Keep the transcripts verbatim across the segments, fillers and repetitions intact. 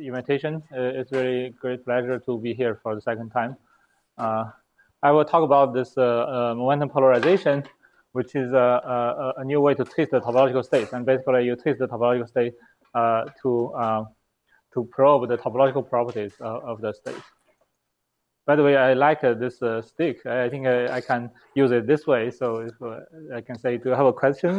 invitation. Uh, it's really great pleasure to be here for the second time. Uh, I will talk about this uh, uh, momentum polarization, which is a, a, a new way to test the topological state. And basically, you test the topological state uh, to uh, to probe the topological properties of, of the state. By the way, I like uh, this uh, stick. I think I, I can use it this way. So if uh, I can say, do you have a question?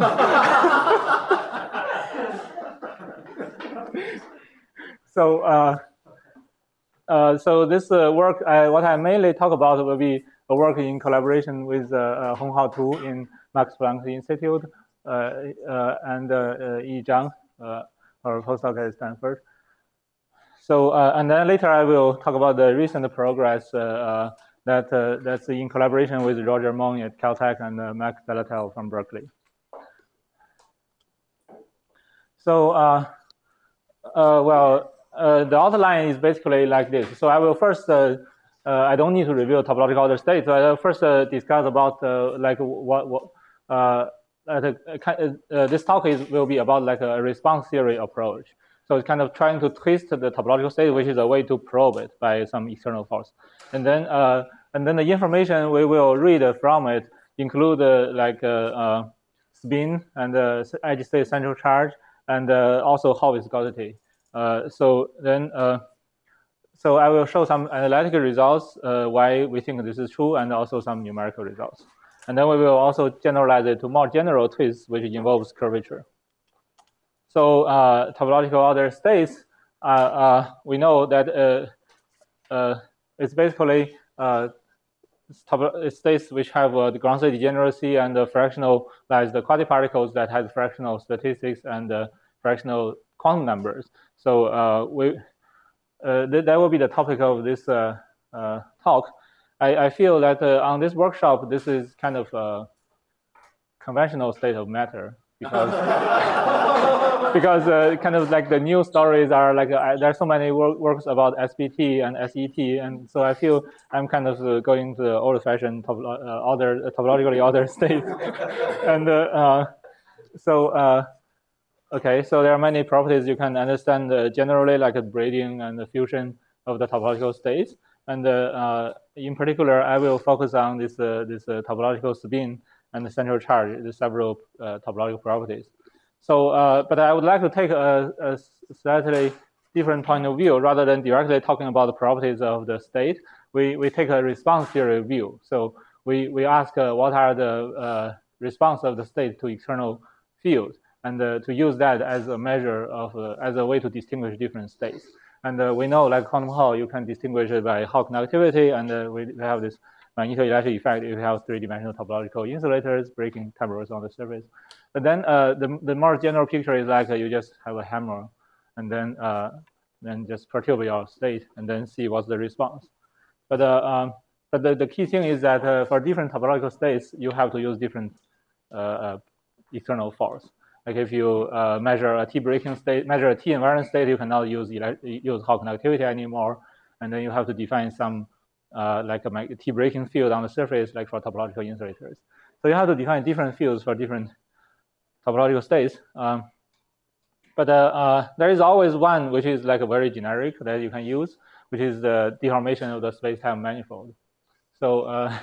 so uh, uh, so this uh, work, I, what I mainly talk about will be a work in collaboration with uh, uh, Honghao Tu in Max Planck Institute uh, uh, and uh, uh, Yi Zhang, uh, our postdoc at Stanford. So, uh, and then later I will talk about the recent progress uh, uh, that uh, that's in collaboration with Roger Meng at Caltech and uh, Max Delatel from Berkeley. So, uh, uh, well, uh, the outline is basically like this. So I will first, uh, uh, I don't need to review topological order state. So I will first uh, discuss about uh, like what, what uh, uh, uh, this talk is will be about like a response theory approach. So it's kind of trying to twist the topological state, which is a way to probe it by some external force. And then, uh, and then the information we will read from it include uh, like uh, uh, spin and uh, edge state central charge, and uh, also Hall viscosity. Uh, so then, uh, so I will show some analytical results uh, why we think this is true, and also some numerical results. And then we will also generalize it to more general twists, which involves curvature. So uh, topological order states, uh, uh, we know that uh, uh, it's basically uh, states which have uh, the ground state degeneracy and the fractionalized quasi-particles that has fractional statistics and uh, fractional quantum numbers. So uh, we uh, th that will be the topic of this uh, uh, talk. I, I feel that uh, on this workshop, this is kind of a conventional state of matter because because uh, kind of like the new stories are like uh, there are so many work, works about S P T and S E T, and so I feel I'm kind of uh, going to the old-fashioned top, uh, order, topologically ordered state, and uh, uh, so uh, okay, so there are many properties you can understand uh, generally, like a braiding and the fusion of the topological states, and uh, uh, in particular, I will focus on this uh, this uh, topological spin and the central charge, the several uh, topological properties. So, uh, but I would like to take a, a slightly different point of view rather than directly talking about the properties of the state. We we take a response theory view. So we we ask uh, what are the uh, response of the state to external fields, and uh, to use that as a measure of uh, as a way to distinguish different states. And uh, we know, like quantum Hall, you can distinguish it by Hall conductivity, and uh, we have this magnetoelectric effect if you have three-dimensional topological insulators breaking turbulence on the surface. But then uh, the, the more general picture is like uh, you just have a hammer and then uh, then just perturb your state and then see what's the response. But uh, um, but the, the key thing is that uh, for different topological states, you have to use different uh, uh, external force. Like if you uh, measure a T breaking state, measure a T invariant state, you cannot use use Hall conductivity anymore, and then you have to define some uh, like a T breaking field on the surface, like for topological insulators. So you have to define different fields for different topological states. Um, but uh, uh, there is always one which is like a very generic that you can use, which is the deformation of the space-time manifold. So uh,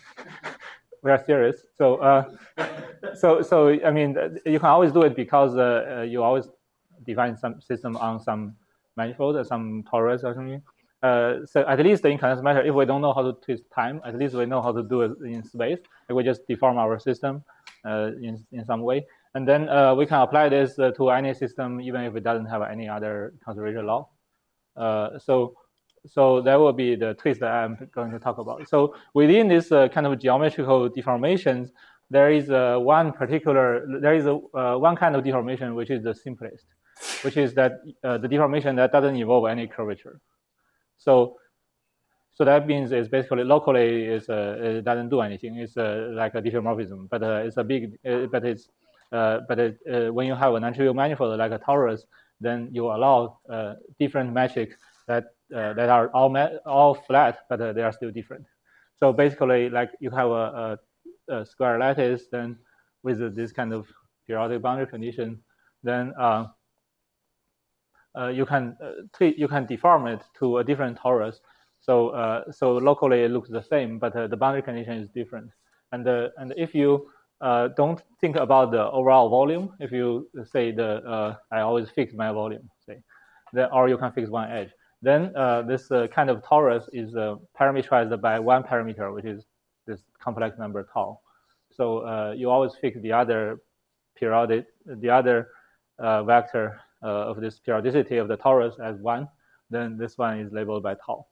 we are serious. So, uh, so, so I mean, you can always do it because uh, uh, you always define some system on some manifold or some torus or something. Uh, so at least in condensed matter, if we don't know how to twist time, at least we know how to do it in space. Like we just deform our system uh, in in some way, and then uh, we can apply this uh, to any system, even if it doesn't have any other conservation law. Uh, so. So that will be the twist that I'm going to talk about. So within this uh, kind of geometrical deformations, there is uh, one particular, there is a, uh, one kind of deformation which is the simplest, which is that uh, the deformation that doesn't involve any curvature. So, so that means it's basically locally is uh, it doesn't do anything. It's uh, like a diffeomorphism, but uh, it's a big, uh, but it's, uh, but it, uh, when you have a non-trivial manifold like a torus, then you allow uh, different metrics that uh, that are all all flat, but uh, they are still different. So basically, like you have a, a, a square lattice, then with this kind of periodic boundary condition, then uh, uh, you can uh, tweak, you can deform it to a different torus. So uh, so locally it looks the same, but uh, the boundary condition is different. And uh, and if you uh, don't think about the overall volume, if you say the uh, I always fix my volume, say, then or you can fix one edge, then uh, this uh, kind of torus is uh, parameterized by one parameter, which is this complex number tau. So uh, you always fix the other periodic, the other uh, vector uh, of this periodicity of the torus as one. Then this one is labeled by tau.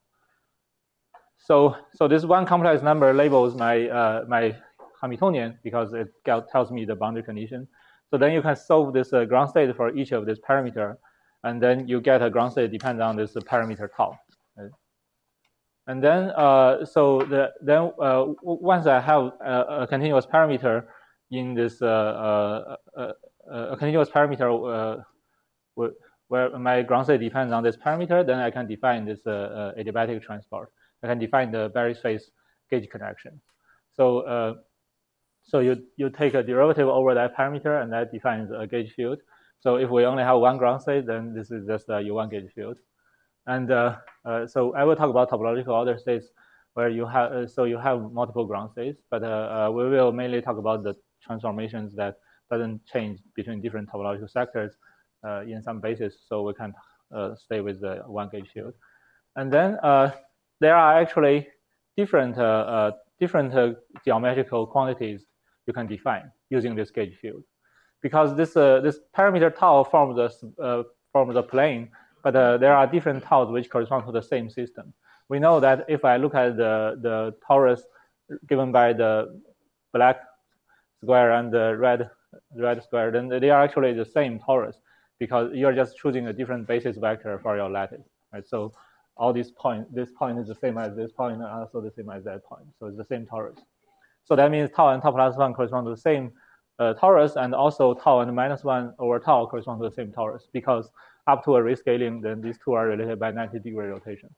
So so this one complex number labels my uh, my Hamiltonian because it tells me the boundary condition. So then you can solve this uh, ground state for each of this parameter, and then you get a ground state depending on this parameter tau. Right? And then uh, so the then uh, once I have a, a continuous parameter in this uh, uh, uh, a continuous parameter uh, where my ground state depends on this parameter, then I can define this uh, uh, adiabatic transport. I can define the Berry space gauge connection. So uh, so you you take a derivative over that parameter, and that defines a gauge field. So if we only have one ground state, then this is just a U one gauge field. And uh, uh, so I will talk about topological order states where you have uh, so you have multiple ground states, but uh, uh, we will mainly talk about the transformations that doesn't change between different topological sectors uh, in some basis, so we can uh, stay with the one gauge field. And then uh, there are actually different uh, uh, different uh, geometrical quantities you can define using this gauge field, because this uh, this parameter tau forms the uh, forms the plane, but uh, there are different taus which correspond to the same system. We know that if I look at the the torus given by the black square and the red red square, then they are actually the same torus, because you're just choosing a different basis vector for your lattice, right? So all these points, this point is the same as this point, and also the same as that point. So it's the same torus. So that means tau and tau plus one correspond to the same uh, torus, and also tau and minus one over tau correspond to the same torus, because up to a rescaling, then these two are related by ninety degree rotation.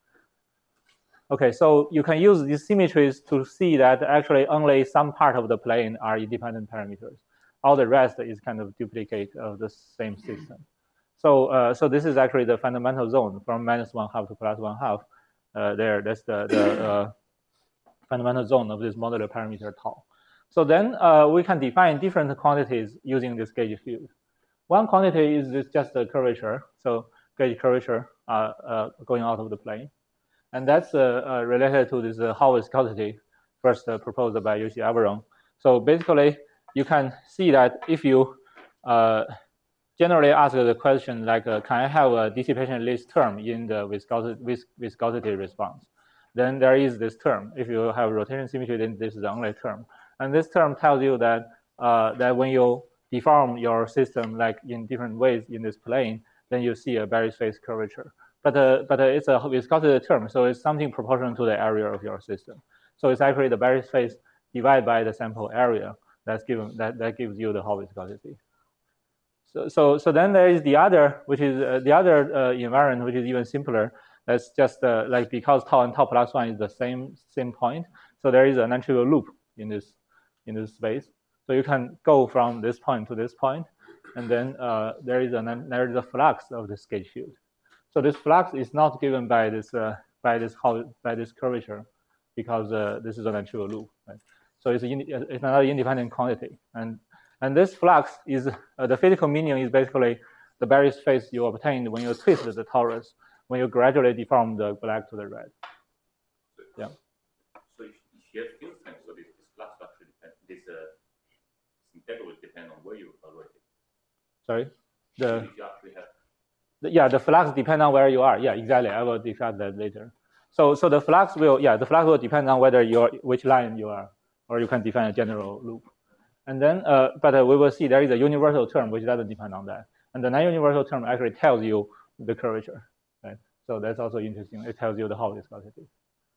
Okay, so you can use these symmetries to see that actually only some part of the plane are independent parameters. All the rest is kind of duplicate of the same system. So, uh, so this is actually the fundamental zone from minus one half to plus one half. Uh, there, that's the, the uh, fundamental zone of this modular parameter tau. So then uh, we can define different quantities using this gauge field. One quantity is this just the curvature, so gauge curvature uh, uh, going out of the plane. And that's uh, uh, related to this uh, Hall viscosity, first uh, proposed by U C Averon. So basically, you can see that if you uh, generally ask the question like, uh, can I have a dissipation list term in the viscosity, vis viscosity response? Then there is this term. If you have rotation symmetry, then this is the only term. And this term tells you that uh, that when you deform your system like in different ways in this plane, then you see a Berry space curvature. But uh, but uh, it's a viscosity term, so it's something proportional to the area of your system. So it's actually the Berry space divided by the sample area that's given that that gives you the Hall viscosity. So so so then there is the other, which is uh, the other uh, invariant, which is even simpler. That's just uh, like because tau and tau plus one is the same same point. So there is a non-trivial loop in this in this space. So you can go from this point to this point, and then uh, there is a there is a flux of this gauge field. So this flux is not given by this uh, by this by this curvature, because uh, this is a non-trivial loop. Right? So it's in, it's another independent quantity, and and this flux is uh, the physical meaning is basically the Berry space you obtained when you twist the torus, when you gradually deform the black to the red. So, yeah. So if you have field strength, so this, this flux actually depend, this uh, integral will depend on where you evaluate it. Sorry, the. So if you actually have Yeah, the flux depends on where you are. Yeah, exactly. I will discuss that later. So, so the flux will, yeah, the flux will depend on whether you're which line you are, or you can define a general loop. And then, uh, but uh, we will see there is a universal term which doesn't depend on that, and the non-universal term actually tells you the curvature, right? So that's also interesting. It tells you the Hall viscosity.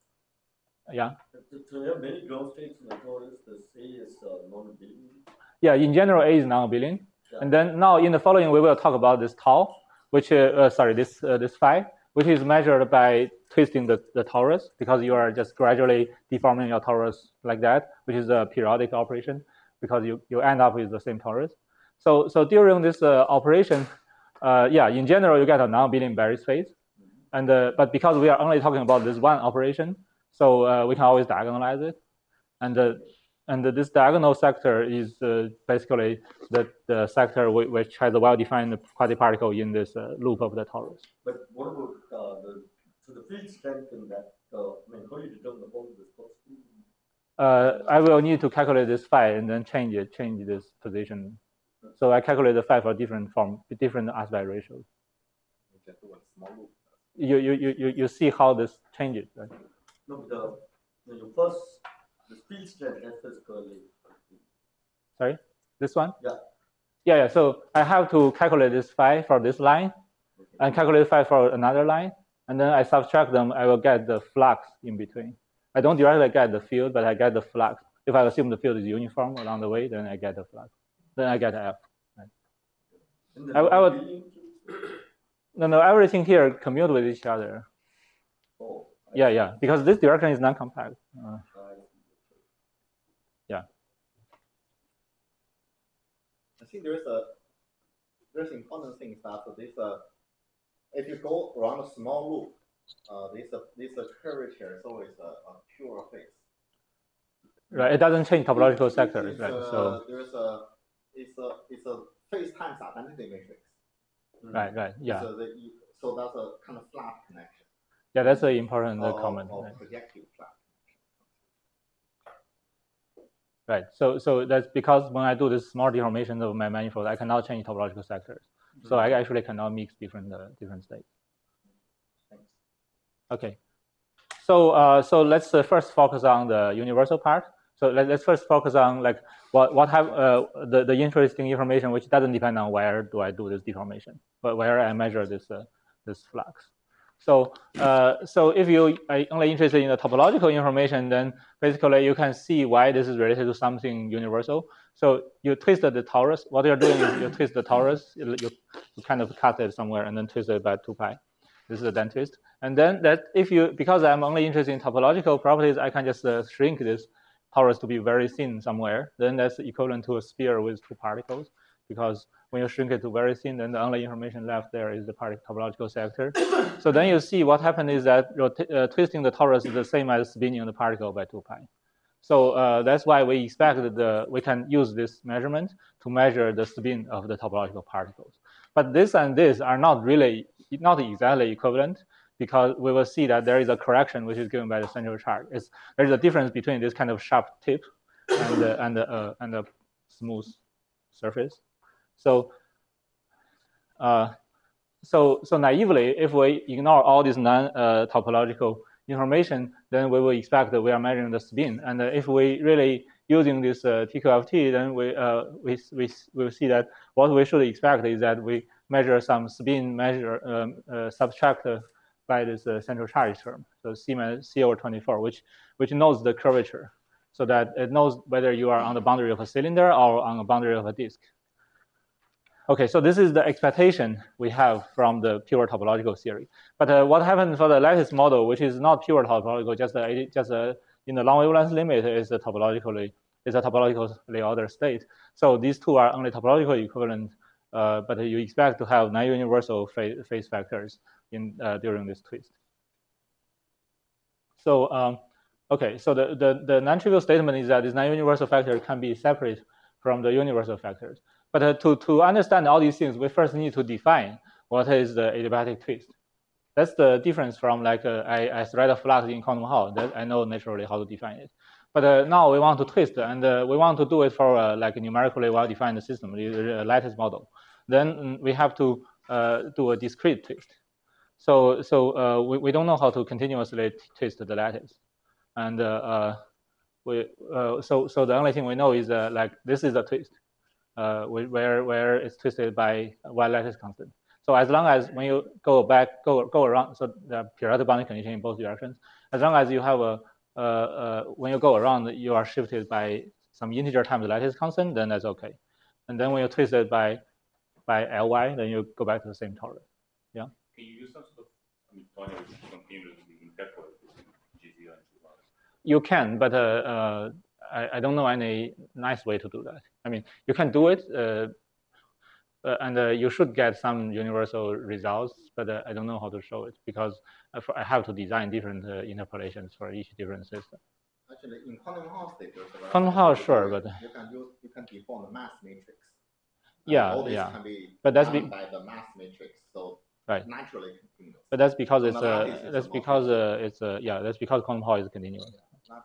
Yeah. So you have many ground states in the torus. The C is uh, non-abelian. Yeah, in general, A is non-abelian, yeah. And then now in the following we will talk about this tau. Which, uh, uh, sorry, this uh, this phi, which is measured by twisting the, the torus, because you are just gradually deforming your torus like that, which is a periodic operation, because you, you end up with the same torus. So so during this uh, operation, uh, yeah, in general, you get a non-abelian Berry space. And, uh, but because we are only talking about this one operation, so uh, we can always diagonalize it. And, uh, and this diagonal sector is uh, basically the, the sector which has a well-defined quasi-particle in this uh, loop of the torus. But what about uh, the, so the field strength in that, uh, I mean, how do you determine the whole viscosity? Uh, I will need to calculate this phi and then change it, change this position. So I calculate the phi for different form, different aspect ratios. You, you, you, you see how this changes, right? No, but the, the first, the field strength F is curly. Sorry, this one? Yeah. Yeah, yeah. So I have to calculate this phi for this line, okay, and calculate phi for another line, and then I subtract them. I will get the flux in between. I don't directly get the field, but I get the flux. If I assume the field is uniform along the way, then I get the flux. Then I get F. Right? I, I would. No, no. Everything here commute with each other. Oh. Yeah, yeah. Because this direction is non-compact. Uh, yeah. I think there's a there's important thing that this uh if you go around a small loop, uh this uh, this uh, curvature is always a, a pure phase. Right. It doesn't change topological sectors, it's, right? Uh, so there's a it's a it's a phase times identity matrix. Right. Right. Yeah. So, the, so that's a kind of flat connection. Yeah, that's an important or, comment. Or right. projective flat. Right. So so that's because when I do this small deformation of my manifold, I cannot change topological sectors. Mm-hmm. So I actually cannot mix different uh, different states. Thanks. Okay. So uh, so let's uh, first focus on the universal part. So let, let's first focus on like what what have uh, the the interesting information which doesn't depend on where do I do this deformation, but where I measure this uh, this flux. So, uh, so if you are only interested in the topological information, then basically you can see why this is related to something universal. So you twist the torus. What you're doing is you twist the torus. You, you kind of cut it somewhere and then twist it by two pi. This is a then twist. And then that if you, because I'm only interested in topological properties, I can just uh, shrink this torus to be very thin somewhere. Then that's equivalent to a sphere with two particles, because when you shrink it to very thin, then the only information left there is the topological sector. So then you see what happened is that uh, twisting the torus is the same as spinning the particle by two pi. So uh, that's why we expect that the, we can use this measurement to measure the spin of the topological particles. But this and this are not really, not exactly equivalent, because we will see that there is a correction which is given by the central charge. It's, there's a difference between this kind of sharp tip and, uh, and, uh, and a smooth surface. So, uh, so, so naively, if we ignore all this non-topological uh, information, then we will expect that we are measuring the spin. And uh, if we really using this uh, T Q F T, then we, uh, we, we will see that what we should expect is that we measure some spin measure um, uh, subtract uh, by this uh, central charge term, so C minus C over twenty-four, which which knows the curvature, so that it knows whether you are on the boundary of a cylinder or on a boundary of a disk. Okay, so this is the expectation we have from the pure topological theory. But uh, what happened for the lattice model, which is not pure topological, just uh, just uh, in the long wavelength limit, is a topologically is a topologically ordered state. So these two are only topologically equivalent, uh, but you expect to have non-universal phase, phase factors in uh, during this twist. So um, okay, so the the, the non-trivial statement is that this non-universal factor can be separate from the universal factors. But uh, to, to understand all these things, we first need to define what is the adiabatic twist. That's the difference from like uh, I, I thread a flux in quantum Hall. That I know naturally how to define it. But uh, now we want to twist, and uh, we want to do it for uh, like a numerically well-defined system, a lattice model. Then we have to uh, do a discrete twist. So so uh, we, we don't know how to continuously twist the lattice. And uh, uh, we, uh, so, so the only thing we know is uh, like this is a twist. Uh, where where it's twisted by one lattice constant. So as long as when you go back, go go around, so the periodic boundary condition in both directions. As long as you have a uh, uh, when you go around, you are shifted by some integer times the lattice constant, then that's okay. And then when you twist it by by Ly, then you go back to the same torus. Yeah. Can you use some sort of I mean, continuously incorporate G zero and G one? You can, but uh, uh, I, I don't know any nice way to do that. I mean, you can do it, uh, uh, and uh, you should get some universal results, but uh, I don't know how to show it because I have to design different uh, interpolations for each different system. Actually, in quantum Hall state, quantum Hall, sure, but you can use you can define the mass matrix. Yeah, all this yeah. can be but that's done be by the mass matrix, so right. naturally continuous. But that's because and it's uh, that's because uh, it's uh, yeah that's because quantum Hall is continuous. Yeah,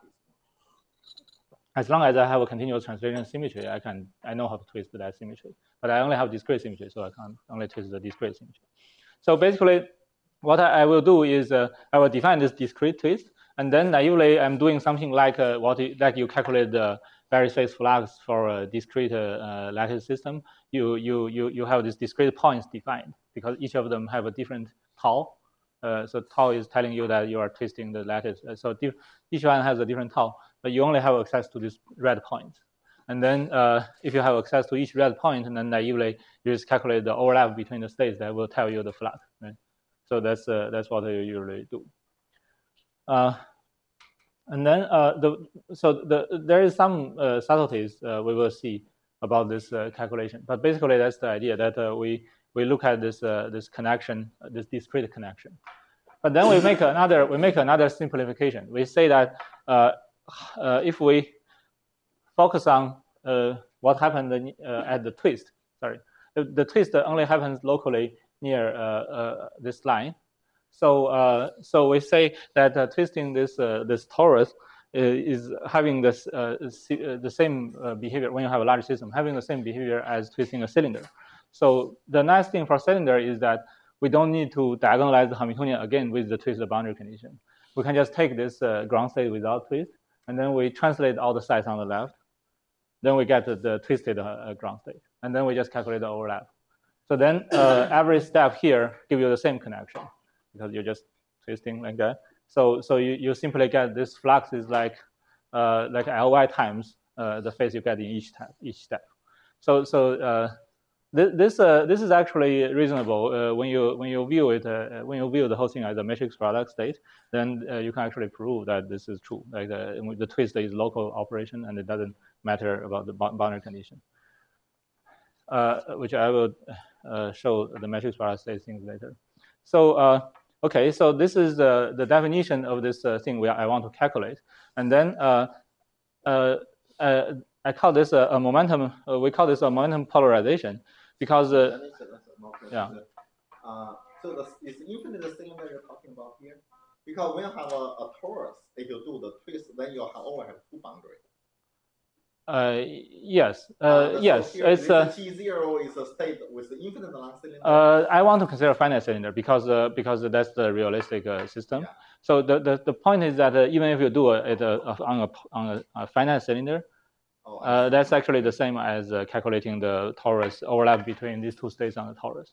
as long as I have a continuous translation symmetry, I can I know how to twist that symmetry. But I only have discrete symmetry, so I can't only twist the discrete symmetry. So basically, what I, I will do is uh, I will define this discrete twist, and then naively I'm doing something like uh, what it, like you calculate the Barry's phase flux for a discrete uh, lattice system. You you you you have these discrete points defined because each of them have a different tau. Uh, so tau is telling you that you are twisting the lattice. Uh, so each one has a different tau, but you only have access to this red point. And then uh, if you have access to each red point, and then naively you just calculate the overlap between the states that will tell you the flux. Right? So that's uh, that's what you usually do. Uh, and then uh, the so the there is some uh, subtleties uh, we will see about this uh, calculation, but basically that's the idea that uh, we we look at this uh, this connection, uh, this discrete connection. But then we make another we make another simplification. We say that uh, uh, if we focus on uh, what happened uh, at the twist, sorry, the, the twist only happens locally near uh, uh, this line. So uh, so we say that uh, twisting this uh, this torus is having this uh, the same uh, behavior when you have a large system, having the same behavior as twisting a cylinder. So the nice thing for cylinder is that we don't need to diagonalize the Hamiltonian again with the twisted boundary condition. We can just take this uh, ground state without twist, and then we translate all the sites on the left. Then we get the, the twisted uh, ground state, and then we just calculate the overlap. So then uh, every step here give you the same connection because you're just twisting like that. So so you, you simply get this flux is like uh, like Ly times uh, the phase you get in each step. Each step. So so uh, this this uh, this is actually reasonable uh, when you when you view it uh, when you view the whole thing as a matrix product state. Then uh, you can actually prove that this is true. Like the, the twist is local operation and it doesn't matter about the boundary condition. Uh, which I will uh, show the matrix product state things later. So. Uh, Okay, so this is the, the definition of this uh, thing we, I want to calculate. And then uh, uh, uh, I call this a, a momentum, uh, we call this a momentum polarization because, uh, yeah. Uh, so the, is infinite the thing that you're talking about here? Because when you have a, a torus, if you do the twist, then you have always have two boundaries. Uh, yes, uh, uh, yes, so it's uh, T zero is a state with the infinite long cylinder. Uh, I want to consider finite cylinder because uh, because that's the realistic uh, system. Yeah. So the, the the point is that uh, even if you do it uh, on a on a, a finite cylinder, oh, uh, that's actually the same as uh, calculating the torus overlap between these two states on the torus.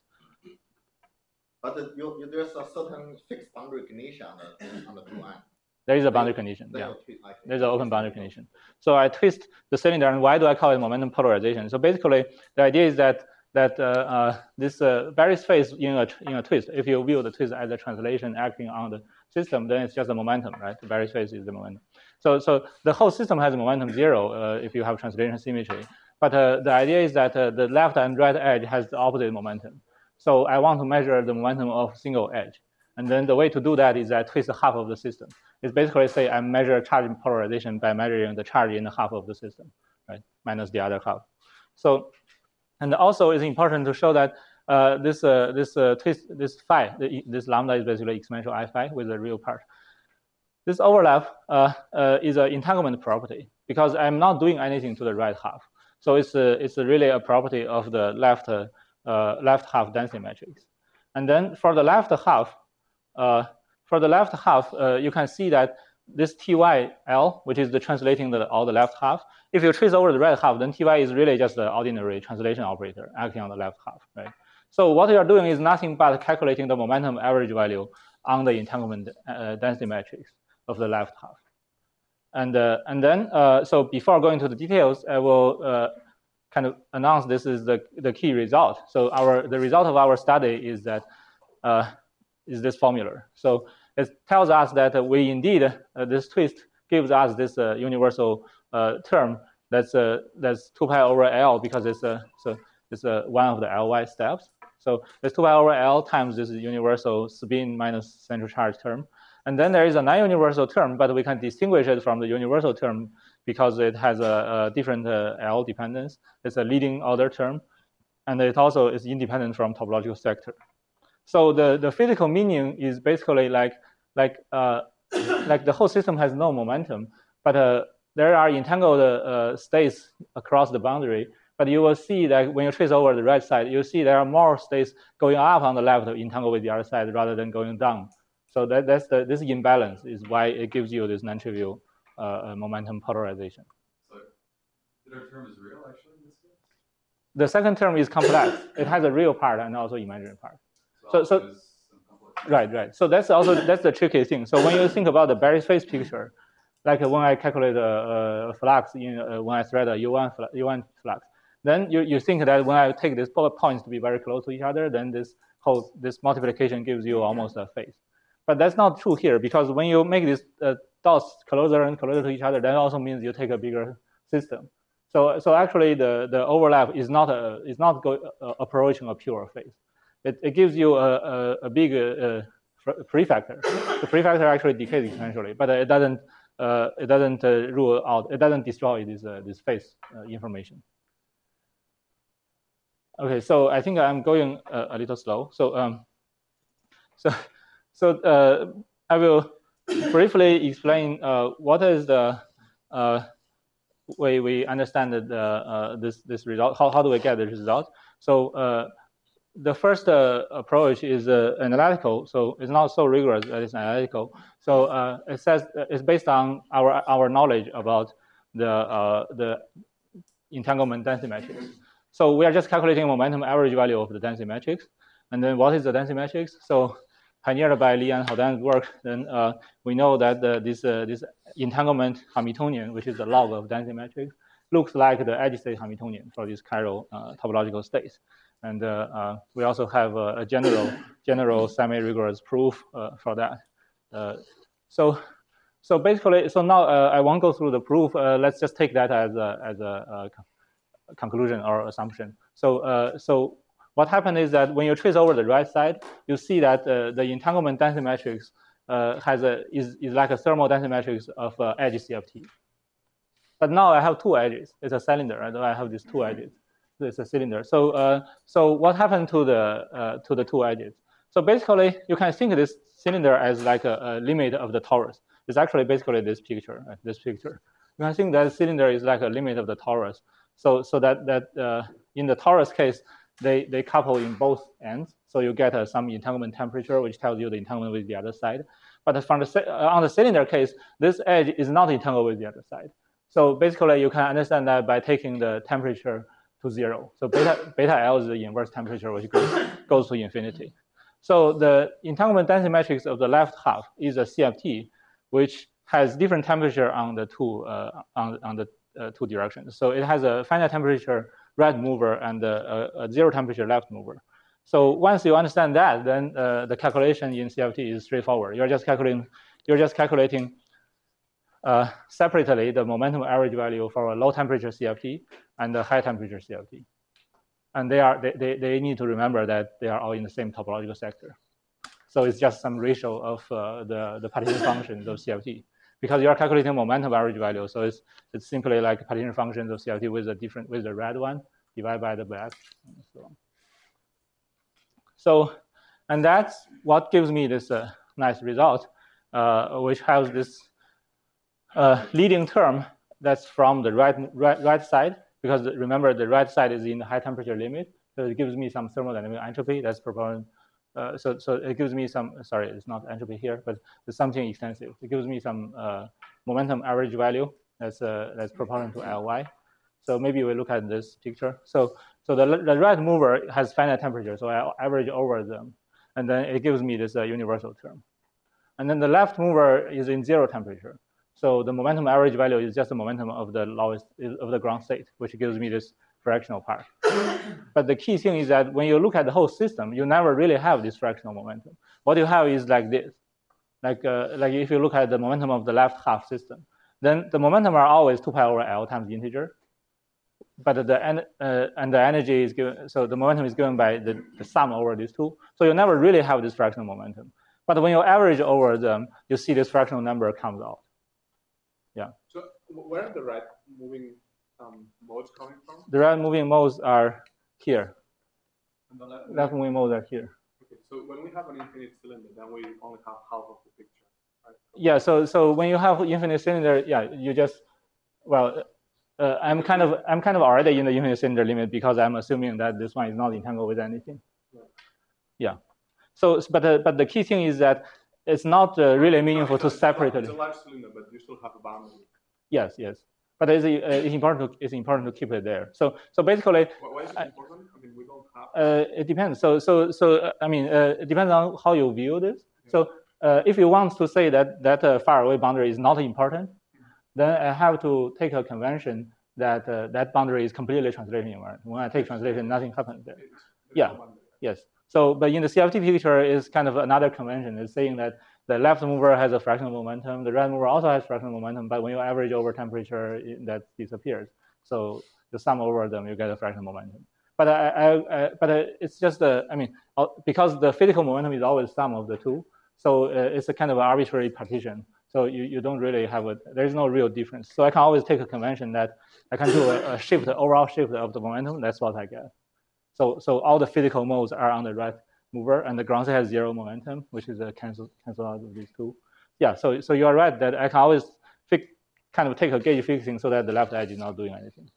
But the, you, you, there's a certain fixed boundary condition on the on the two line. There is a boundary condition, yeah. There's an open boundary condition. So I twist the cylinder, and why do I call it momentum polarization? So basically, the idea is that that uh, uh, this uh, Barry's phase in a in a twist, if you view the twist as a translation acting on the system, then it's just a momentum, right? The Barry's phase is the momentum. So so the whole system has a momentum zero uh, if you have translation symmetry. But uh, the idea is that uh, the left and right edge has the opposite momentum. So I want to measure the momentum of single edge. And then the way to do that is I twist half of the system. It's basically say I measure charge polarization by measuring the charge in the half of the system, right, minus the other half. So, and also it's important to show that uh, this uh, this uh, twist, this phi, the, this lambda is basically exponential I phi with the real part. This overlap uh, uh, is an entanglement property because I'm not doing anything to the right half. So it's a, it's a really a property of the left uh, uh, left half density matrix. And then for the left half. Uh, for the left half, uh, you can see that this T Y L, which is the translating the, all the left half, if you trace over the right half, then T Y is really just the ordinary translation operator acting on the left half, right? So what you are doing is nothing but calculating the momentum average value on the entanglement uh, density matrix of the left half. And, uh, and then, uh, so before going to the details, I will uh, kind of announce this is the, the key result. So our the result of our study is that uh, is this formula. So it tells us that uh, we indeed, uh, this twist gives us this uh, universal uh, term that's uh, that's two pi over L because it's uh, so is uh, one of the Ly steps. So it's two pi over L times this universal spin minus central charge term. And then there is a non-universal term, but we can distinguish it from the universal term because it has a, a different uh, L dependence. It's a leading order term, and it also is independent from topological sector. So the, the physical meaning is basically like, like, uh, like the whole system has no momentum, but uh, there are entangled uh, states across the boundary. But you will see that when you trace over the right side, you see there are more states going up on the left entangled with the other side rather than going down. So that, that's the, this imbalance is why it gives you this non-trivial uh, momentum polarization. So the third term is real, actually, in this case? The second term is complex. It has a real part and also imaginary part. So, so, so right, right. So that's also that's the tricky thing. So when you think about the Barry phase picture, like when I calculate a, a flux in uh, when I thread a U one U one flux, then you, you think that when I take these points to be very close to each other, then this whole this multiplication gives you almost a phase. But that's not true here, because when you make these uh, dots closer and closer to each other, that also means you take a bigger system. So so actually the, the overlap is not a is not go, uh, approaching a pure phase. It, it gives you a, a, a big uh, prefactor. The prefactor actually decays exponentially, but it doesn't uh, it doesn't uh, rule out, it doesn't destroy this uh, this phase uh, information. Okay, so I think I'm going a, a little slow. So um, so so uh, I will briefly explain uh, what is the uh, way we understand the, uh, this this result. How how do we get this result? So uh, the first uh, approach is uh, analytical. So it's not so rigorous, but it's analytical. So uh, it says it's based on our our knowledge about the uh, the entanglement density matrix. So we are just calculating momentum average value of the density matrix. And then what is the density matrix? So pioneered by Li and Haodan's work, then uh, we know that uh, this uh, this entanglement Hamiltonian, which is the log of density matrix, looks like the edge state Hamiltonian for these chiral uh, topological states. And uh, uh, we also have a, a general general semi-rigorous proof uh, for that. Uh, so so basically, so now uh, I won't go through the proof. Uh, let's just take that as a as a, a conclusion or assumption. So uh, so. What happened is that when you trace over the right side, you see that uh, the entanglement density matrix uh, has a is, is like a thermal density matrix of uh, edge C F T. But now I have two edges. It's a cylinder, right? I have these two edges. So it's a cylinder. So uh, so what happened to the uh, to the two edges? So basically, you can think of this cylinder as like a, a limit of the torus. It's actually basically this picture. Right? This picture. You can think that cylinder is like a limit of the torus. So so that that uh, in the torus case, They, they couple in both ends, so you get uh, some entanglement temperature, which tells you the entanglement with the other side. But from the, uh, on the cylinder case, this edge is not entangled with the other side. So basically, you can understand that by taking the temperature to zero. So beta, beta L is the inverse temperature, which goes, goes to infinity. So the entanglement density matrix of the left half is a C F T, which has different temperature on the two uh, on, on the uh, two directions. So it has a finite temperature right mover and a, a zero temperature left mover. So once you understand that, then uh, the calculation in C F T is straightforward. You're just calculating, you're just calculating uh, separately the momentum average value for a low temperature C F T and the high temperature C F T. And they are they, they, they need to remember that they are all in the same topological sector. So it's just some ratio of uh, the, the partition functions of C F T. Because you are calculating momentum average value, so it's it's simply like partition functions of C F T with a different with the red one divided by the black, and so on. So, and that's what gives me this uh, nice result, uh, which has this uh, leading term that's from the right right right side. Because remember, the right side is in the high temperature limit, so it gives me some thermodynamic entropy that's proposed. Uh, so, so it gives me some, sorry, it's not entropy here, but it's something extensive. It gives me some uh, momentum average value that's, uh, that's proportional to Ly. So maybe we look at this picture. So, so the, the right mover has finite temperature, so I average over them. And then it gives me this uh, universal term. And then the left mover is in zero temperature. So the momentum average value is just the momentum of the lowest, of the ground state, which gives me this fractional part. But the key thing is that when you look at the whole system, you never really have this fractional momentum. What you have is like this. Like, uh, like if you look at the momentum of the left half system, then the momentum are always two pi over L times the integer. but the en uh, and the energy is given, so the momentum is given by the, the sum over these two. So you never really have this fractional momentum. But when you average over them, you see this fractional number comes out. Yeah. So where are the right moving um, modes coming from? The right moving modes are here. And the left, Left moving modes are here. okay, so when we have an infinite cylinder, then we only have half of the picture, right? Yeah. So so when you have infinite cylinder, yeah, you just well. Uh, I'm kind of I'm kind of already in the infinite cylinder limit because I'm assuming that this one is not entangled with anything. Right. Yeah. So, but uh, but the key thing is that it's not uh, really meaningful to separate it. It's a large cylinder, but you still have a boundary. Yes, yes. But it's, uh, it's important. To, it's important to keep it there. So so basically. Why is it I, important? I mean, we don't have. Uh, it depends. So so so uh, I mean, uh, it depends on how you view this. Yeah. So uh, if you want to say that that uh, far away boundary is not important, then I have to take a convention that uh, that boundary is completely translation invariant. When I take translation, nothing happens there. There's Yeah. no boundary. Yes. So, but in the C F T picture is kind of another convention. It's saying that the left mover has a fractional momentum, the right mover also has fractional momentum, but when you average over temperature, it, that disappears. So the sum over them, you get a fractional momentum. But I, I, I but it's just a, I mean, because the physical momentum is always sum of the two, so uh, it's a kind of arbitrary partition. So you, you don't really have a, there's no real difference. So I can always take a convention that I can do a, a shift, overall shift of the momentum. That's what I get. So so all the physical modes are on the right mover, and the ground state has zero momentum, which is a cancel cancel out of these two. Yeah. So so you are right that I can always fix, kind of take a gauge fixing so that the left edge is not doing anything.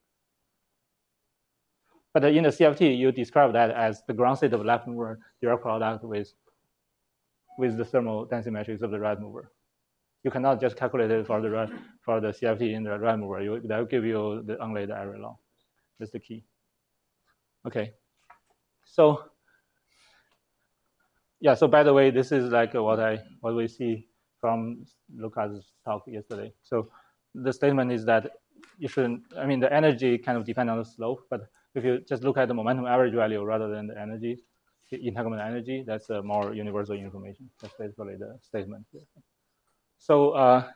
But in the C F T, you describe that as the ground state of left mover direct product with with the thermal density matrix of the right mover. You cannot just calculate it for the right, for the C F T in the right mover. You, that will give you the unlaid area law. That's the key. Okay. So yeah. So by the way, this is like what I what we see from Lucas' talk yesterday. So the statement is that you shouldn't. I mean, the energy kind of depends on the slope, but if you just look at the momentum average value rather than the energy, the entanglement energy, that's a more universal information. That's basically the statement here. So, uh,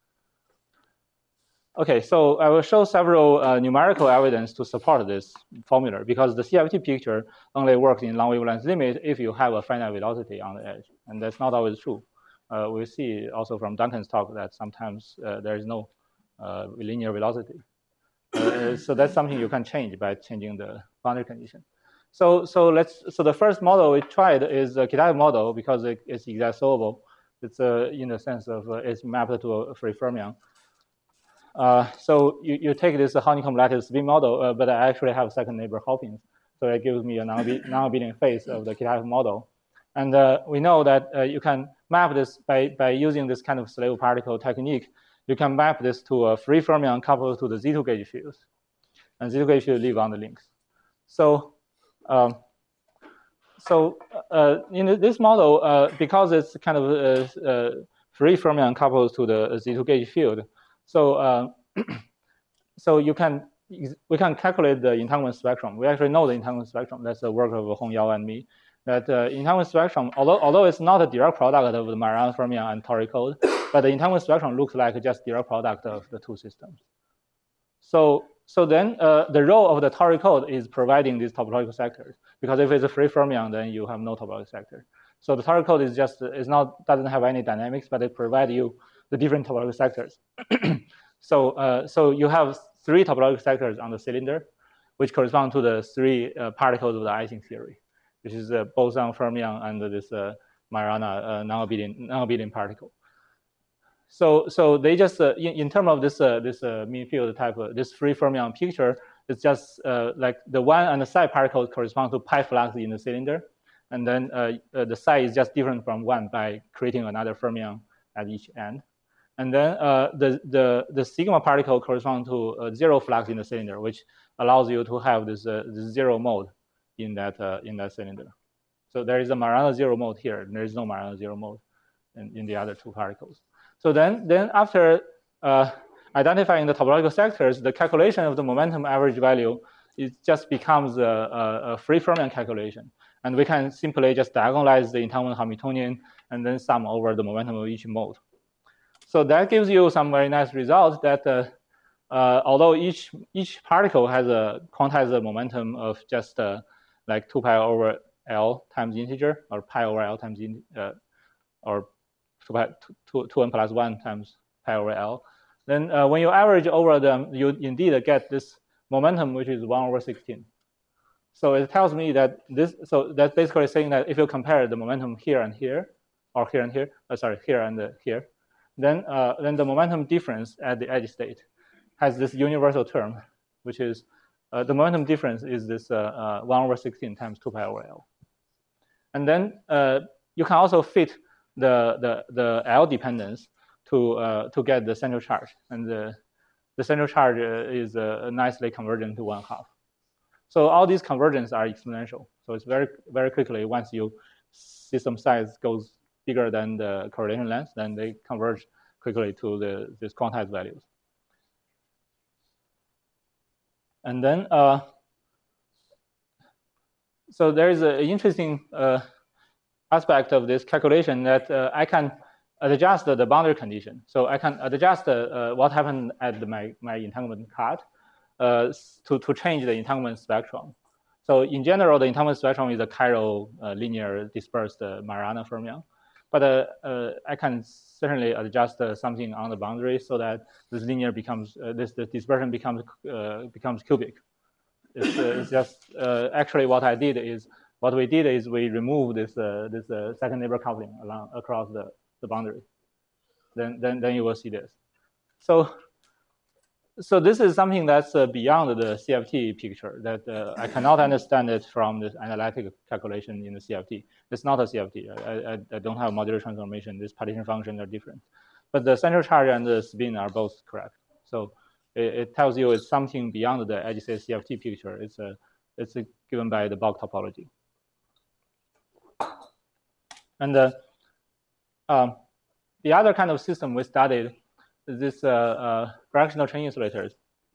okay, so I will show several uh, numerical evidence to support this formula because the C F T picture only works in long wavelength limit if you have a finite velocity on the edge, and that's not always true. Uh, we see also from Duncan's talk that sometimes uh, there is no uh, linear velocity. Uh, so that's something you can change by changing the boundary condition. So, so let's. So the first model we tried is a Kitaev model because it, it's exact solvable. It's uh, in the sense of uh, it's mapped to a free fermion. Uh, so you, you take this honeycomb lattice spin model, uh, but I actually have second neighbor Hawkins. So it gives me a non-abelian phase of the Kitaev model. And uh, we know that uh, you can map this by, by using this kind of slave particle technique. You can map this to a free fermion coupled to the Z two gauge fields. And Z two gauge fields live on the links. So um, So uh, in this model, uh, because it's kind of uh, uh, free fermion coupled to the Z two gauge field, so uh, so you can we can calculate the entanglement spectrum. We actually know the entanglement spectrum. That's the work of Hong Yao and me. That uh, entanglement spectrum, although although it's not a direct product of the Majorana fermion and toric code, but the entanglement spectrum looks like just direct product of the two systems. So so then uh, the role of the toric code is providing these topological sectors. Because if it's a free fermion, then you have no topological sector. So the toric code is just is not doesn't have any dynamics, but it provides you the different topological sectors. so uh, so you have three topological sectors on the cylinder, which correspond to the three uh, particles of the Ising theory, which is uh, boson fermion and this uh, Majorana uh, non-abelian non-abelian particle. So so they just uh, in, in terms of this uh, this uh, mean field type uh, this free fermion picture. It's just uh, like the one and the psi particles correspond to pi flux in the cylinder. And then uh, uh, the psi is just different from one by creating another fermion at each end. And then uh, the, the, the sigma particle corresponds to uh, zero flux in the cylinder, which allows you to have this, uh, this zero mode in that, uh, in that cylinder. So there is a Majorana zero mode here, and there is no Majorana zero mode in, in the other two particles. So then, then after uh, identifying the topological sectors, the calculation of the momentum average value, it just becomes a, a, a free fermion calculation. And we can simply just diagonalize the entanglement Hamiltonian and then sum over the momentum of each mode. So that gives you some very nice results that uh, uh, although each each particle has a quantized momentum of just uh, like two pi over L times integer, or pi over L times in, uh, or two, pi, two, two n plus one times pi over L, then uh, when you average over them, you indeed get this momentum, which is one over sixteen. So it tells me that this, so that's basically saying that if you compare the momentum here and here, or here and here, uh, sorry, here and uh, here, then uh, then the momentum difference at the edge state has this universal term, which is uh, the momentum difference is this uh, uh, one over sixteen times two pi over L. And then uh, you can also fit the the the L dependence to uh, to get the central charge, and the the central charge uh, is uh, nicely convergent to one half. So all these convergences are exponential. So it's very, very quickly, once you system size goes bigger than the correlation length, then they converge quickly to the these quantized values. And then, uh, so there is an interesting uh, aspect of this calculation that uh, I can adjust the boundary condition. So I can adjust uh, what happened at the, my, my entanglement cut uh, to, to change the entanglement spectrum. So in general, the entanglement spectrum is a chiral uh, linear dispersed uh, Majorana fermion. But uh, uh, I can certainly adjust uh, something on the boundary so that this linear becomes, uh, this the dispersion becomes uh, becomes cubic. It's, uh, it's just uh, actually what I did is what we did is we removed this uh, this uh, second neighbor coupling along across the, the boundary. Then then then you will see this. So so this is something that's uh, beyond the C F T picture that uh, I cannot understand it from this analytic calculation in the C F T. It's not a C F T. I, I, I don't have modular transformation. These partition functions are different. But the central charge and the spin are both correct. So it, it tells you it's something beyond the edge C F T picture. It's a, it's a given by the bulk topology. And uh, um, the other kind of system we studied is this uh, uh, fractional chain insulators.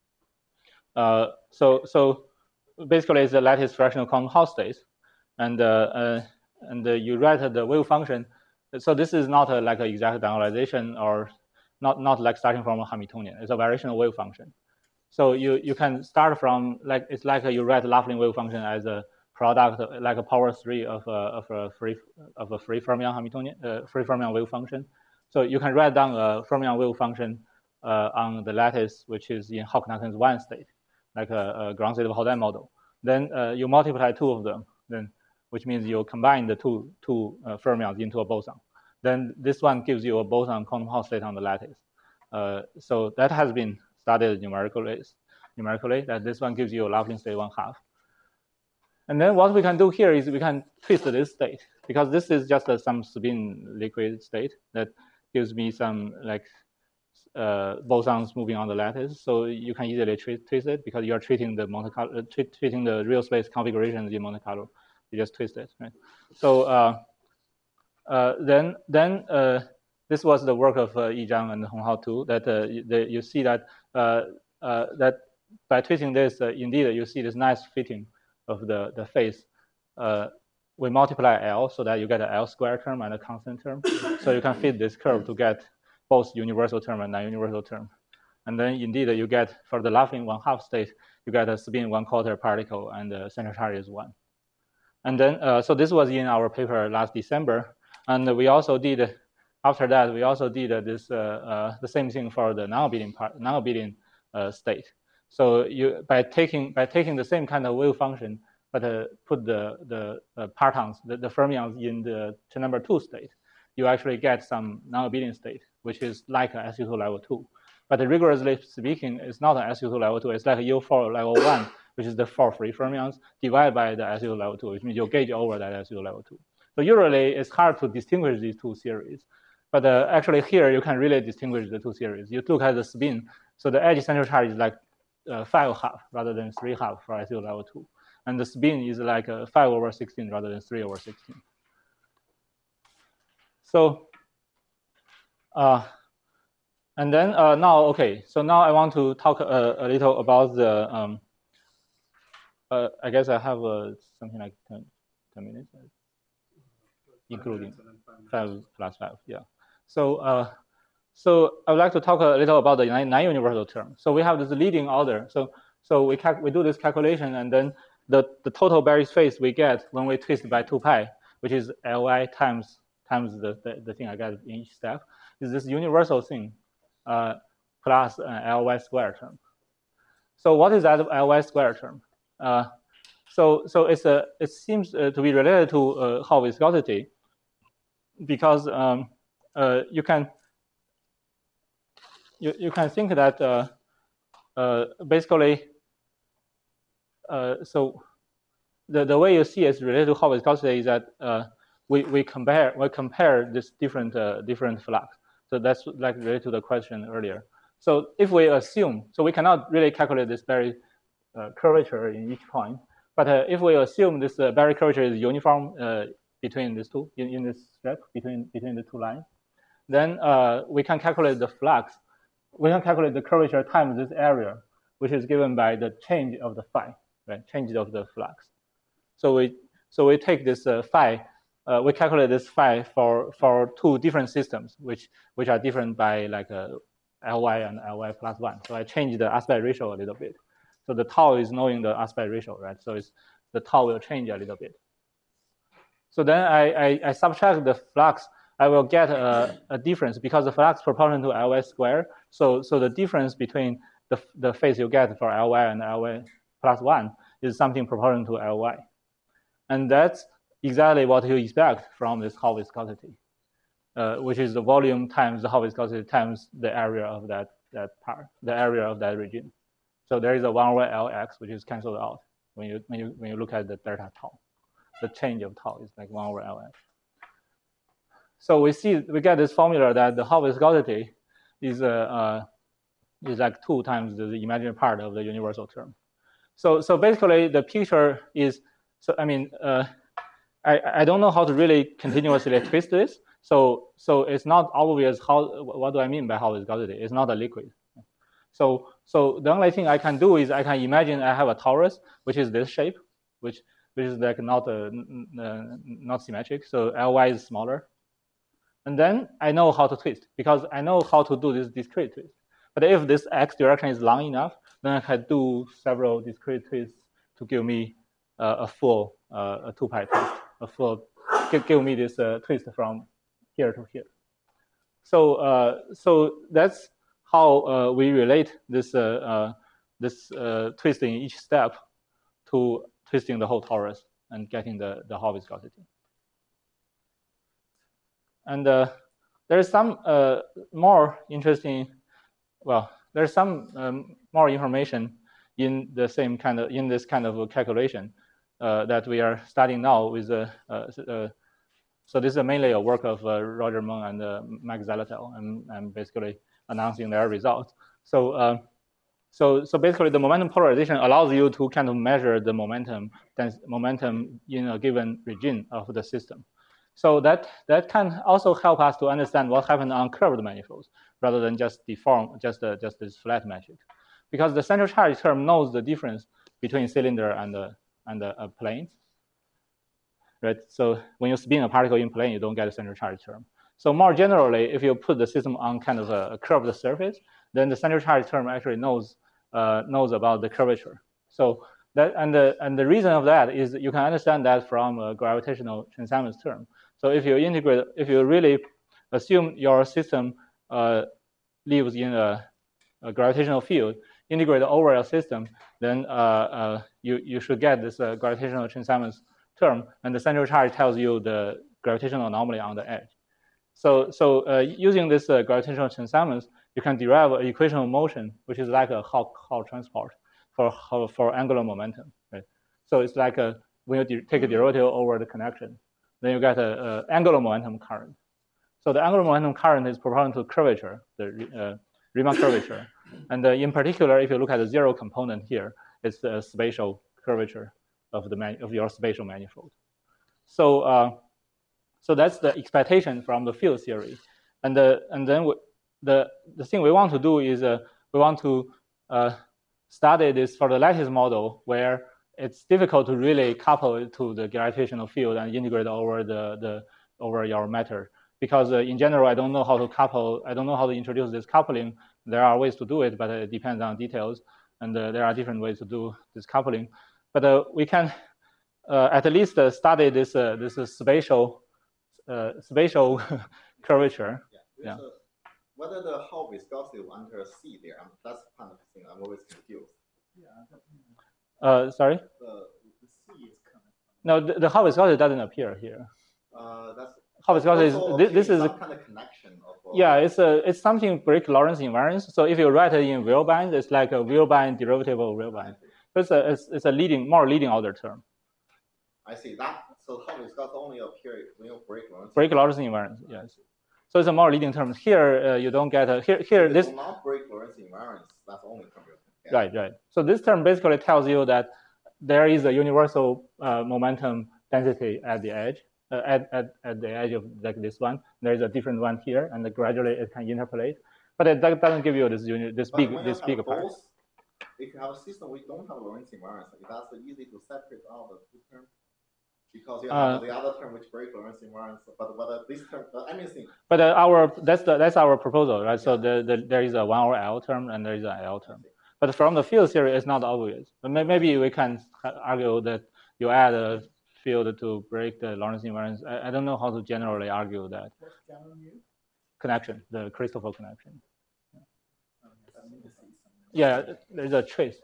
Uh, so, so basically, it's a lattice fractional quantum Hall state, and uh, uh, and uh, you write the wave function. So this is not a, like an exact diagonalization, or not not like starting from a Hamiltonian. It's a variational wave function. So you you can start from like it's like a, you write Laplace wave function as a product, like a power three of a of a free of a free fermion Hamiltonian uh, free fermion wave function. So you can write down a fermion wave function uh, on the lattice, which is in Hawk-Nackens one state, like a, a ground state of Haldane model. Then uh, you multiply two of them, then which means you combine the two two uh, fermions into a boson. Then this one gives you a boson quantum Hall state on the lattice. Uh, so that has been studied numerically. Numerically, that this one gives you a Laplace state one half. And then what we can do here is we can twist this state, because this is just uh, some spin liquid state that gives me some like uh, bosons moving on the lattice. So you can easily twist it because you are treating the Monte Carlo, uh, treat, treating the real space configurations in Monte Carlo. You just twist it, right? So uh, uh, then then uh, this was the work of uh, Yi Zhang and Hong Hao too. That uh, the, you see that uh, uh, that by twisting this, uh, indeed you see this nice fitting of the the face. Uh, we multiply L so that you get an L square term and a constant term. So you can fit this curve to get both universal term and non-universal term. And then indeed you get, for the laughing one half state, you get a spin one quarter particle and the central charge is one. And then, uh, so this was in our paper last December. And we also did, after that, we also did uh, this uh, uh, the same thing for the non-abelian part, non-abelian uh, state. So you by taking by taking the same kind of wave function, but uh, put the the uh, partons, the, the fermions in the to number two state, you actually get some non-abelian state, which is like a S U two level two. But rigorously speaking, it's not an S U two level two. It's like a U four level one, which is the four free fermions divided by the S U two level two, which means you gauge over that S U two level two. So usually it's hard to distinguish these two series. But uh, actually here you can really distinguish the two series. You look at the spin. So the edge central charge is like uh, five half rather than three half for S U two level two. And the spin is like a five over sixteen rather than three over sixteen. So, uh, and then uh, now, okay, so now I want to talk uh, a little about the, um, uh, I guess I have uh, something like ten, ten minutes, including five plus five, yeah. So, uh, so I would like to talk a little about the non-universal term. So we have this leading order. So so we we do this calculation, and then the the total Berry space we get when we twist by two pi, which is Ly times times the, the the thing I get in each step, is this universal thing, uh, plus an Ly square term. So what is that Ly square term? Uh, so so it's a it seems uh, to be related to uh, Hall viscosity, because um, uh, you can you you can think that uh, uh, basically uh, so the the way you see it's related to Hall viscosity is that uh, we we compare we compare this different uh, different flux. So that's like related to the question earlier. So if we assume, so we cannot really calculate this Berry uh, curvature in each point, but uh, if we assume this uh, Berry curvature is uniform uh, between these two, in, in this step, between, between the two lines, then uh, we can calculate the flux. We can calculate the curvature times this area, which is given by the change of the phi, right? Change of the flux. So we, so we take this uh, phi, uh, we calculate this phi for, for two different systems, which, which are different by like a Ly and Ly plus one. So I change the aspect ratio a little bit. So the tau is knowing the aspect ratio, right? So it's, the tau will change a little bit. So then I, I, I subtract the flux. I will get a, a difference because the flux proportional to Ly squared. So, so the difference between the, the phase you get for Ly and Ly plus one is something proportional to Ly. And that's exactly what you expect from this Hall viscosity. Uh, which is the volume times the Hall viscosity times the area of that, that part, the area of that region. So there is a one over Lx, which is canceled out when you, when you, when you look at the delta tau. The change of tau is like one over Lx. So we see, we get this formula that the Hall viscosity is, uh, uh, is like two times the, the imaginary part of the universal term. So, so basically the picture is, so I mean, uh, I, I don't know how to really continuously twist this. So, so it's not obvious how, what do I mean by Hall viscosity? It's not a liquid. So, so the only thing I can do is I can imagine I have a torus, which is this shape, which, which is like not, uh, not symmetric. So Ly is smaller. And then I know how to twist because I know how to do this discrete twist. But if this X direction is long enough, then I can do several discrete twists to give me uh, a full uh, a two pi twist, a full, give, give me this uh, twist from here to here. So, uh, so that's how uh, we relate this uh, uh, this uh, twisting each step to twisting the whole torus and getting the the Hall viscosity. And uh, there's some uh, more interesting. Well, there's some um, more information in the same kind of in this kind of calculation uh, that we are studying now with the. Uh, uh, So this is mainly a work of uh, Roger Meng and uh, Mike Zaletel, and I'm basically announcing their results. So, uh, so, so basically, the momentum polarization allows you to kind of measure the momentum, momentum in a given region of the system. So that that can also help us to understand what happened on curved manifolds rather than just deform, just uh, just this flat metric, because the central charge term knows the difference between cylinder and the and the uh, plane. Right? So when you spin a particle in plane, you don't get a central charge term. So more generally, if you put the system on kind of a, a curved surface, then the central charge term actually knows uh, knows about the curvature. So that and the and the reason of that is you can understand that from a gravitational Chern-Simons term. So if you integrate, if you really assume your system uh, lives in a, a gravitational field, integrate over a system, then uh, uh, you you should get this uh, gravitational Chern-Simons term, and the central charge tells you the gravitational anomaly on the edge. So, so uh, using this uh, gravitational Chern-Simons, you can derive an equation of motion, which is like a Hall, Hall transport for for angular momentum. Right? So it's like a when you take a derivative over the connection, then you get a, a angular momentum current. So the angular momentum current is proportional to curvature, the uh, Riemann curvature, and uh, in particular, if you look at the zero component here, it's the spatial curvature of the man, of your spatial manifold. So uh, so that's the expectation from the field theory, and the and then we, the the thing we want to do is uh, we want to uh, study this for the lattice model where it's difficult to really couple it to the gravitational field and integrate over the the over your matter because uh, in general, I don't know how to couple, I don't know how to introduce this coupling. There are ways to do it, but it depends on details. And uh, there are different ways to do this coupling. But uh, we can uh, at least uh, study this, uh, this uh, spatial, uh, spatial curvature. Yeah. Yeah. A, whether the Hall viscosity will enter C there, um, that's kind of thing I'm always confused. Yeah. Uh, sorry? The, the C is kind of... No, the, the Hall viscosity doesn't appear here. Uh, that's Hall viscosity is, this, this is some kind of connection of... Uh, yeah, it's a, it's something break Lorentz invariance. So if you write it in Weilbein, it's like a Weilbein derivative of Weilbein. It's a, it's, it's a leading, more leading order term. I see that. So Hall viscosity only appear when you break Lorentz. Break Lorentz invariance, yes. So it's a more leading term. Here, uh, you don't get a, here, here, if this. do not break Lorentz invariance, that's only term. Yeah. Right, right. So this term basically tells you that there is a universal uh, momentum density at the edge, uh, at, at, at the edge of like this one. There is a different one here, and gradually it can interpolate. But it doesn't give you this uni this but big, when this you big have part. Both, if you have a system we don't have Lorentz invariance, that's easy to separate out the two terms. Because you have uh, the other term which break Lorentz invariance, but but uh, this term, uh, anything. But uh, our that's the that's our proposal, right? Yeah. So the, the there is a one over L term and there is an L term. But from the field theory, it's not obvious. But maybe we can argue that you add a field to break the Lorentz invariance. I, I don't know how to generally argue that. What's general mu? Connection, the Christoffel connection. Yeah, yeah, there's a trace.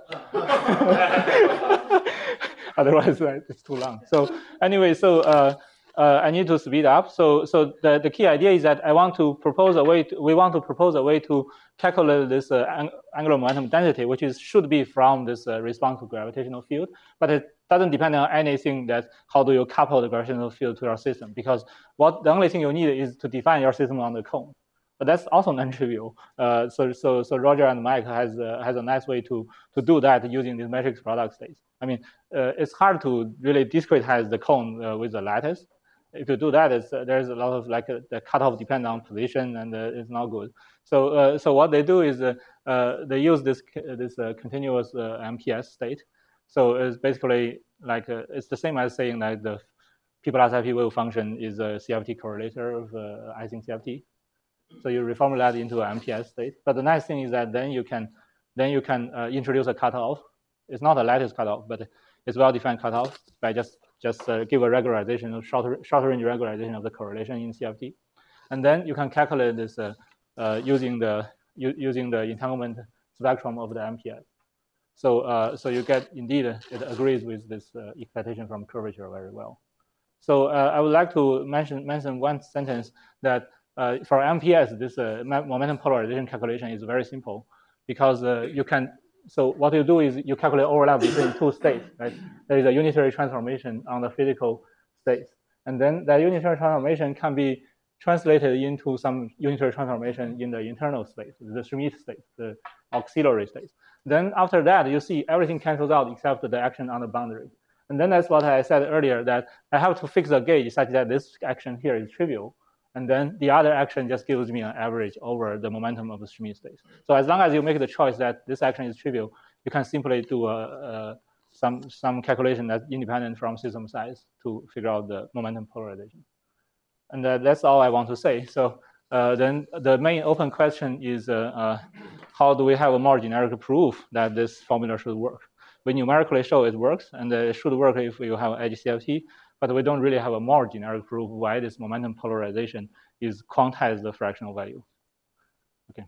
Otherwise, it's too long. So anyway, so uh, uh, I need to speed up. So so the, the key idea is that I want to propose a way. To, we want to propose a way to calculate this uh, ang angular momentum density, which is should be from this uh, response to gravitational field, but it doesn't depend on anything that how do you couple the gravitational field to your system, because what the only thing you need is to define your system on the cone. But that's also non-trivial. Uh, so, so, so Roger and Mike has uh, has a nice way to to do that using this matrix product states. I mean, uh, it's hard to really discretize the cone uh, with the lattice. If you do that, it's, uh, there's a lot of like uh, the cutoff depends on position, and uh, it's not good. So, uh, so what they do is uh, uh, they use this this uh, continuous uh, M P S state. So it's basically like uh, it's the same as saying that the P plus I P wave function is a C F T correlator of uh, Ising C F T. So you reformulate that into an M P S state. But the nice thing is that then you can then you can uh, introduce a cutoff. It's not a lattice cutoff, but it's well-defined cutoff by just just uh, give a regularization, of shorter shorter range regularization of the correlation in C F T, and then you can calculate this uh, uh, using the using the entanglement spectrum of the M P S. So uh, so you get indeed it agrees with this uh, expectation from curvature very well. So uh, I would like to mention mention one sentence that. Uh, for M P S, this uh, momentum polarization calculation is very simple, because uh, you can, so what you do is you calculate overlap between two states, right? There is a unitary transformation on the physical states. And then that unitary transformation can be translated into some unitary transformation in the internal space, the Schmidt state, the auxiliary state. Then after that, you see everything cancels out except the action on the boundary. And then that's what I said earlier, that I have to fix the gauge such that this action here is trivial. And then the other action just gives me an average over the momentum of the Schmidt space. So as long as you make the choice that this action is trivial, you can simply do a, a, some, some calculation that's independent from system size to figure out the momentum polarization. And uh, that's all I want to say. So uh, then the main open question is, uh, uh, how do we have a more generic proof that this formula should work? We numerically show it works, and it should work if you have edge C F T. But we don't really have a more generic proof why this momentum polarization is quantized the fractional value. Okay.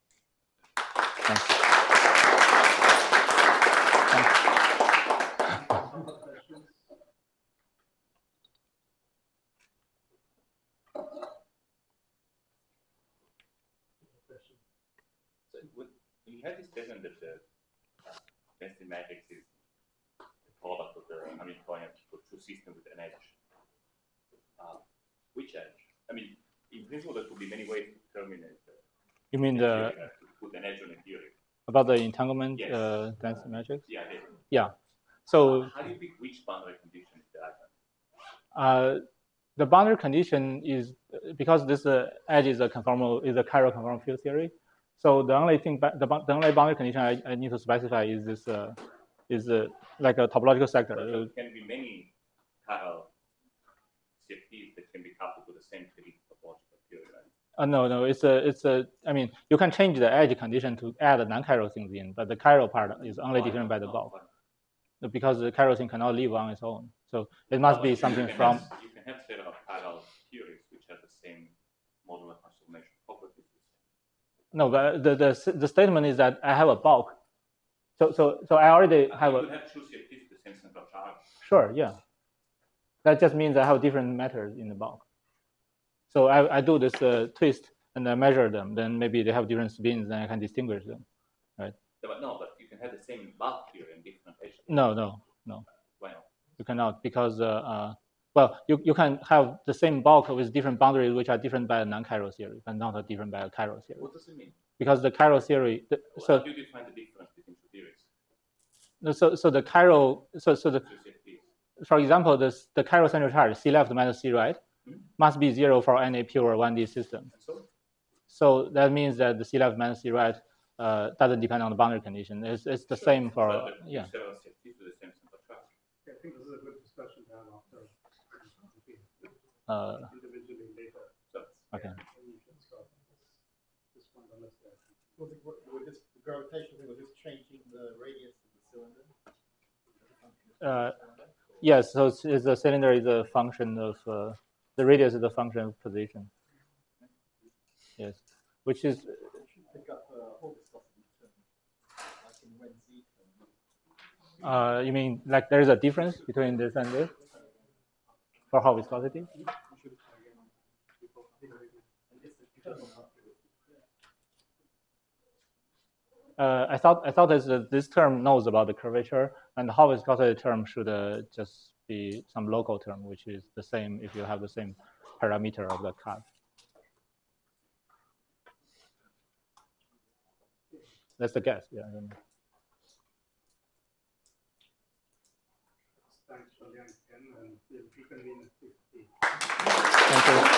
Thanks. So when you had this statement that the density matrix is the product of the Hamiltonian two systems with an edge. Uh, which edge? I mean, in principle, there could be many ways to terminate. The, you mean the, the to put an edge on a theory? About the entanglement yes. uh, density matrix? Yeah. They, yeah. So uh, how do you pick which boundary condition is the item? Uh, the boundary condition is because this uh, edge is a conformal is a chiral conformal field theory. So the only thing the, the only boundary condition I, I need to specify is this uh, is uh, like a topological sector. But there can be many chiral C F Ts that can be coupled to the same three topology. Uh, no, no, it's a, it's a. I mean, you can change the edge condition to add non-chiral things in, but the chiral part is only Why determined by the not? bulk Why? because the chiral thing cannot live on its own. So it must No, be but you something can from. have- You can have set of chiral theories which have the same modular transformation properties. No, but the, the the statement is that I have a bulk. So so so I already But have you a. could have two C F Ts with the same central charge. Sure, yeah. That just means I have different matters in the bulk. So I, I do this uh, twist and I measure them. Then maybe they have different spins, and I can distinguish them, right? Yeah, but no, but you can have the same bulk here in different notation. No, no, no. Why not? You cannot because uh, uh, well, you, you can have the same bulk with different boundaries which are different by a non-chiral theory, but not different by a chiral theory. What does it mean? Because the chiral theory, the, Well, so how do you define the difference between two theories? so so the chiral, so so the Two C F Ts. for example, this the chiral central charge C left minus C right Hmm? must be zero for any pure one D system. And so So that means that the C left minus C right uh, doesn't depend on the boundary condition. It's it's the Sure, same for but the yeah. several C F Ts with the same central charge. I think this is a good discussion to have after Uh, individually later. So okay. And you can start this one on this guy. Was it, was this the gravitational thing, was this changing the radius of the cylinder? Uh, yes. So it's, it's the cylinder is a function of uh, the radius is a function of position. Yes, which is Pick up uh, whole viscosity term, like in when Z term. uh, you mean like there is a difference between this and this for Hall viscosity? Uh, I thought I thought this uh, this term knows about the curvature, and the Hall viscosity term should uh, just be some local term, which is the same if you have the same parameter of the cut. That's the guess. Yeah. I don't know. Thanks for the and we'll reconvene at six. Thank you.